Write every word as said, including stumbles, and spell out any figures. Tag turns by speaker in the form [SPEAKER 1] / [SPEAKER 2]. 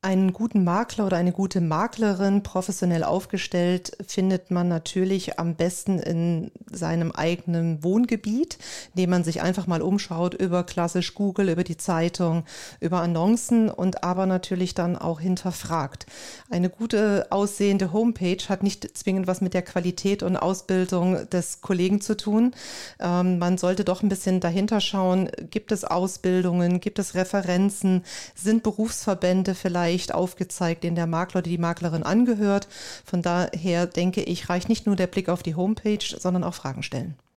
[SPEAKER 1] Einen guten Makler oder eine gute Maklerin, professionell aufgestellt, findet man natürlich am besten in seinem eigenen Wohngebiet, indem man sich einfach mal umschaut über klassisch Google, über die Zeitung, über Annoncen und aber natürlich dann auch hinterfragt. Eine gute aussehende Homepage hat nicht zwingend was mit der Qualität und Ausbildung des Kollegen zu tun. Ähm, man sollte doch ein bisschen dahinter schauen, gibt es Ausbildungen, gibt es Referenzen, sind Berufsverbände vielleicht aufgezeigt, denen der Makler oder die Maklerin angehört. Von daher denke ich, reicht nicht nur der Blick auf die Homepage, sondern auch Fragen stellen.